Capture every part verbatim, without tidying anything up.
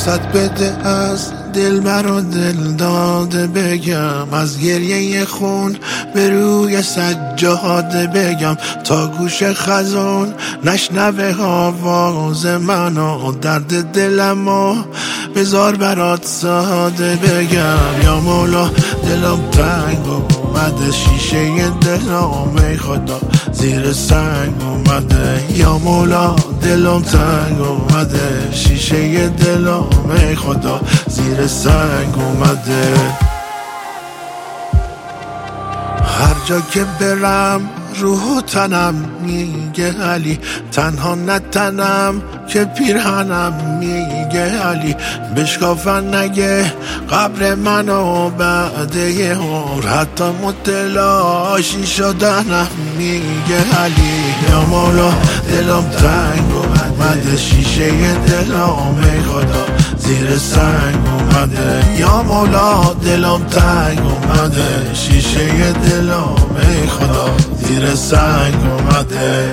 فرصت بده از دل برا دل داده بگم، از گریه خون به روی سجاده بگم، تا گوش خزان نشنوه آواز منو، درد دلمو بذار برات ساده بگم. یا مولا دلم تنگ اومده، شیشه دلم ای خدا زیر سنگ اومده. یا مولا دلم تنگ اومده، شیشه دلم ای خدا زیر سنگ اومده. هر جا که برم روح و تنم میگه علی، تنها نتنم که پیرهنم میگه علی. بشکافن نگه قبر منو بعد یه عمر، حتی متلاشی شدنم میگه علی. یا مولا دلم تنگ اومده، شیشه دلم ای خدا زیر سنگ اومده. یا مولا دلم تنگ اومده، شیشه دلم ای خدا زیر سنگ اومده.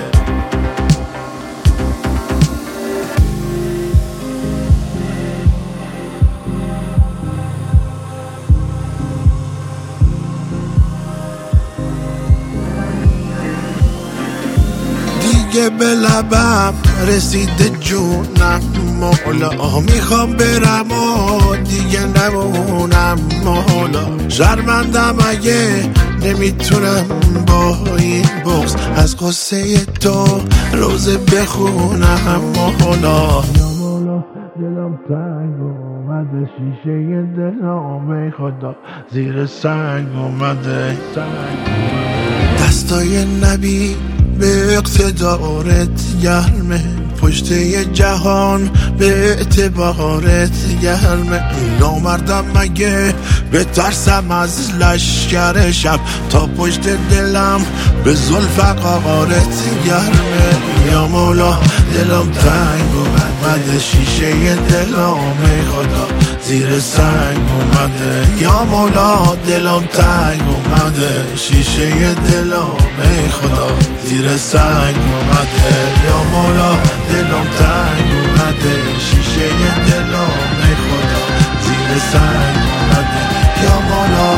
دیگه به لبم رسیده جونم مولا، میخوام برم و دیگه نمونم مولا. شرمندم اگه نمیتونم با این بغض از قصه تو روزه بخونم مولا. یا مولا دلم تنگ اومده، شیشه دلم ای خدا زیر سنگ اومده. دستای نبی به اقتدارت گرمه، پشت یه جهان به اعتبارت گرمه. نامردم مگه به ترسم از لشکر شب، تا پشت دلم به زلف قارت گرمه. یا مولا دلم تنگ اومده، شیشه دلم ای خدا زیر سنگ اومده. یا مولا دلم تنگ اومده، شیشه دلم ای خدا زیر سنگ اومده. یا مولا دلم تنگ اومده، شیشه دلم ای خدا زیر سنگ اومده. یا مولا